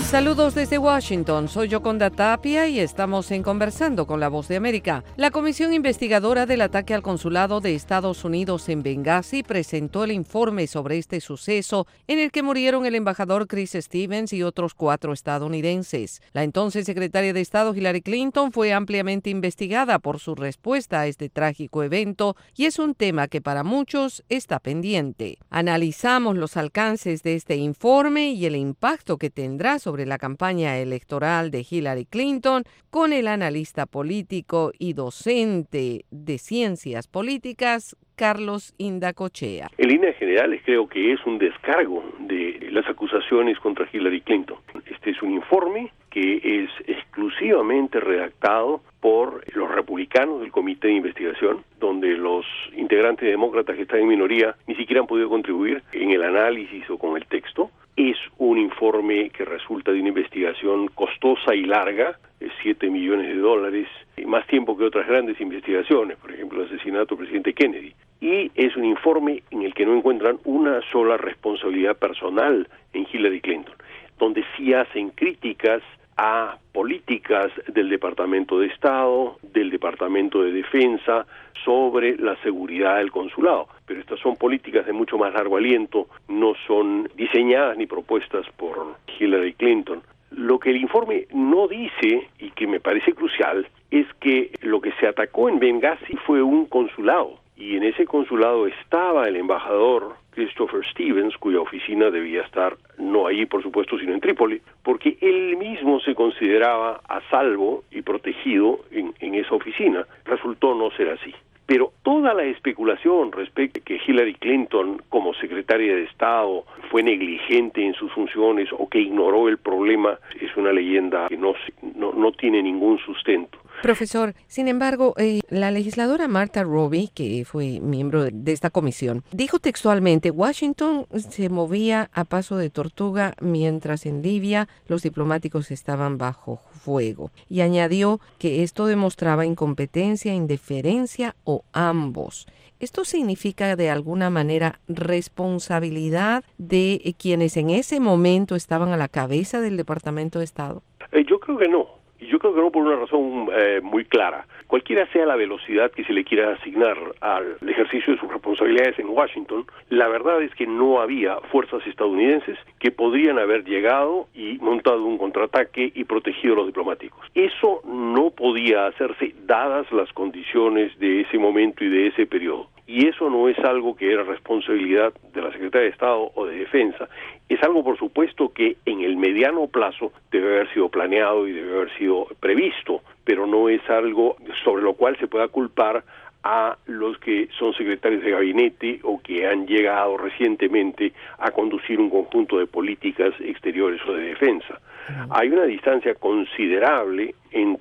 Saludos desde Washington, soy Yoconda Tapia y estamos en Conversando con la Voz de América. La comisión investigadora del ataque al consulado de Estados Unidos en Benghazi presentó el informe sobre este suceso en el que murieron el embajador Chris Stevens y otros 4 estadounidenses. La entonces secretaria de Estado Hillary Clinton fue ampliamente investigada por su respuesta a este trágico evento y es un tema que para muchos está pendiente. Analizamos los alcances de este informe y el impacto que tendrá sobre la campaña electoral de Hillary Clinton con el analista político y docente de ciencias políticas, Carlos Indacochea. En líneas generales creo que es un descargo de las acusaciones contra Hillary Clinton. Este es un informe que es exclusivamente redactado por los republicanos del Comité de Investigación, donde los integrantes demócratas que están en minoría ni siquiera han podido contribuir en el análisis o con el texto. Es un informe que resulta de una investigación costosa y larga, $7 millones, más tiempo que otras grandes investigaciones, por ejemplo, el asesinato del presidente Kennedy. Y es un informe en el que no encuentran una sola responsabilidad personal en Hillary Clinton, donde sí hacen críticas a políticas del Departamento de Estado, del Departamento de Defensa, sobre la seguridad del consulado. Pero estas son políticas de mucho más largo aliento, no son diseñadas ni propuestas por Hillary Clinton. Lo que el informe no dice, y que me parece crucial, es que lo que se atacó en Benghazi fue un consulado, y en ese consulado estaba el embajador Christopher Stevens, cuya oficina debía estar no allí, por supuesto, sino en Trípoli, porque él mismo se consideraba a salvo y protegido en esa oficina. Resultó no ser así. Pero toda la especulación respecto a que Hillary Clinton, como secretaria de Estado, fue negligente en sus funciones o que ignoró el problema es una leyenda que no tiene ningún sustento. Profesor, sin embargo, la legisladora Martha Roby, que fue miembro de esta comisión, dijo textualmente: Washington se movía a paso de tortuga mientras en Libia los diplomáticos estaban bajo fuego. Y añadió que esto demostraba incompetencia, indiferencia o ambos. ¿Esto significa de alguna manera responsabilidad de quienes en ese momento estaban a la cabeza del Departamento de Estado? Yo creo que no. Y yo creo que no por una razón muy clara. Cualquiera sea la velocidad que se le quiera asignar al ejercicio de sus responsabilidades en Washington, la verdad es que no había fuerzas estadounidenses que podrían haber llegado y montado un contraataque y protegido a los diplomáticos. Eso no podía hacerse dadas las condiciones de ese momento y de ese periodo. Y eso no es algo que era responsabilidad de la Secretaría de Estado o de Defensa. Es algo, por supuesto, que en el mediano plazo debe haber sido planeado y debe haber sido previsto, pero no es algo sobre lo cual se pueda culpar a los que son secretarios de gabinete o que han llegado recientemente a conducir un conjunto de políticas exteriores o de defensa. Hay una distancia considerable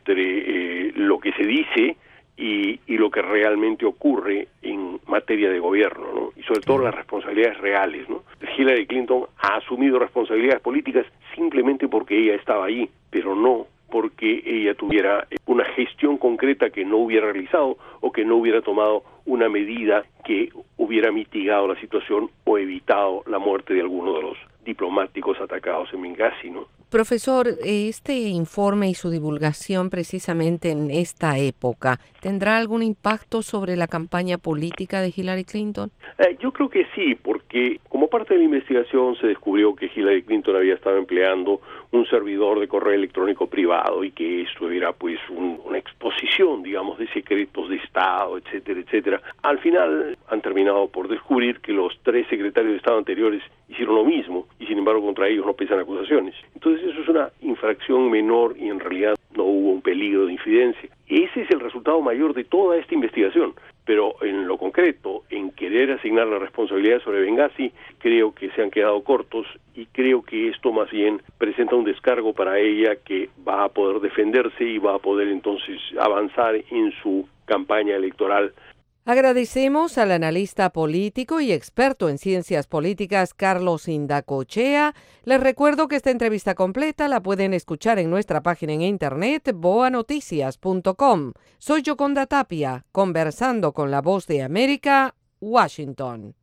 entre lo que se dice y lo que realmente ocurre en materia de gobierno, ¿no? Y sobre todo las responsabilidades reales, ¿no? Hillary Clinton ha asumido responsabilidades políticas simplemente porque ella estaba allí, pero no porque ella tuviera una gestión concreta que no hubiera realizado o que no hubiera tomado una medida que hubiera mitigado la situación o evitado la muerte de alguno de los diplomáticos atacados en Benghazi, ¿no? Profesor, este informe y su divulgación precisamente en esta época, ¿tendrá algún impacto sobre la campaña política de Hillary Clinton? Yo creo que sí, porque como parte de la investigación se descubrió que Hillary Clinton había estado empleando un servidor de correo electrónico privado y que esto era pues una exposición, digamos, de secretos de Estado, etcétera, etcétera. Al final han terminado por descubrir que los 3 secretarios de Estado anteriores hicieron lo mismo y sin embargo contra ellos no pesan acusaciones. Entonces eso es una infracción menor y en realidad no hubo un peligro de infidencia. Ese es el resultado mayor de toda esta investigación, pero en lo concreto, en querer asignar la responsabilidad sobre Benghazi, creo que se han quedado cortos y creo que esto más bien presenta un descargo para ella que va a poder defenderse y va a poder entonces avanzar en su campaña electoral. Agradecemos al analista político y experto en ciencias políticas Carlos Indacochea. Les recuerdo que esta entrevista completa la pueden escuchar en nuestra página en internet boanoticias.com. Soy Yoconda Tapia, conversando con la Voz de América, Washington.